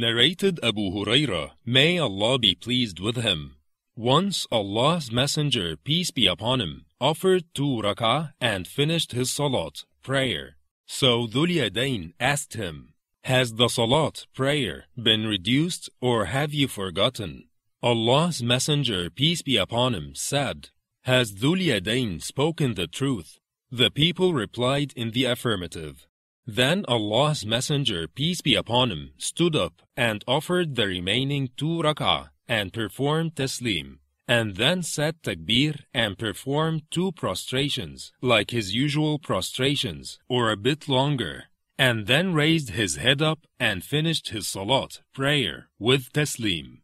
Narrated Abu Huraira, may Allah be pleased with him. Once Allah's Messenger, peace be upon him, offered 2 rak'ah and finished his salat, prayer. So Dhul Yadayn asked him, "Has the salat, prayer, been reduced or have you forgotten?" Allah's Messenger, peace be upon him, said, "Has Dhul Yadayn spoken the truth?" The people replied in the affirmative. Then Allah's Messenger, peace be upon him, stood up and offered the remaining 2 rak'ah and performed taslim, and then said takbir and performed 2 prostrations, like his usual prostrations, or a bit longer, and then raised his head up and finished his salat, prayer, with taslim.